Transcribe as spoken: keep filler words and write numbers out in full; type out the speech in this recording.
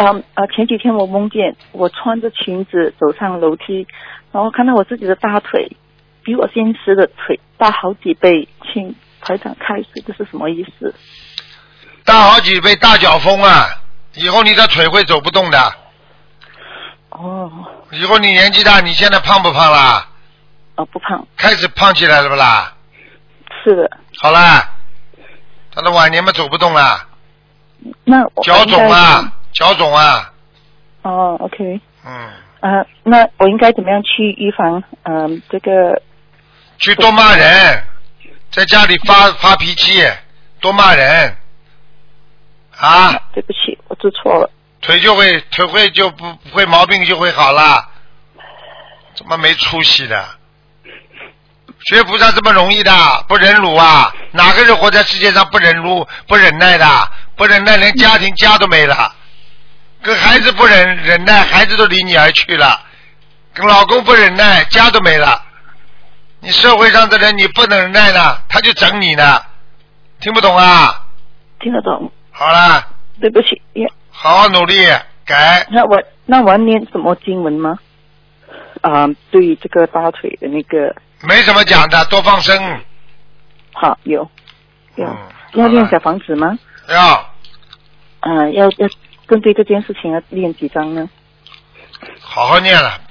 嗯呃，前几天我梦见我穿着裙子走上楼梯，然后看到我自己的大腿比我现实的腿大好几倍，请台长开始，这是什么意思？ 大好几倍大脚风啊！以后你的腿会走不动的。 哦。 以后你年纪大，你现在胖不胖啦？ 哦，不胖。 开始胖起来了不啦？ 是的。 好啦，他的晚年嘛走不动了。 那脚肿啊，脚肿啊。 哦 ，OK。 嗯。 呃，那我应该怎么样去预防？嗯、呃，这个。 去多骂人，在家里发发脾气，多骂人。啊。 对不起，我做错了。 腿就会腿会就不不会毛病就会好了。怎么没出息的？学菩萨这么容易的？不忍辱啊？哪个人活在世界上不忍辱、不忍耐的？不忍耐，连家庭家都没了。跟孩子不忍忍耐，孩子都离你而去了。跟老公不忍耐，家都没了。你社会上的人，你不能忍耐呢，他就整你呢。听不懂啊？ 听得懂。 好了。 对不起。 好好努力改。 那我那我要念什么经文吗？啊、呃，对于这个大腿的那个。 没什么讲的，多放生。 好，有，有。 嗯、 要练小房子吗？ 要。 嗯、呃，要要针对这件事情要练几张呢？ 好好念了。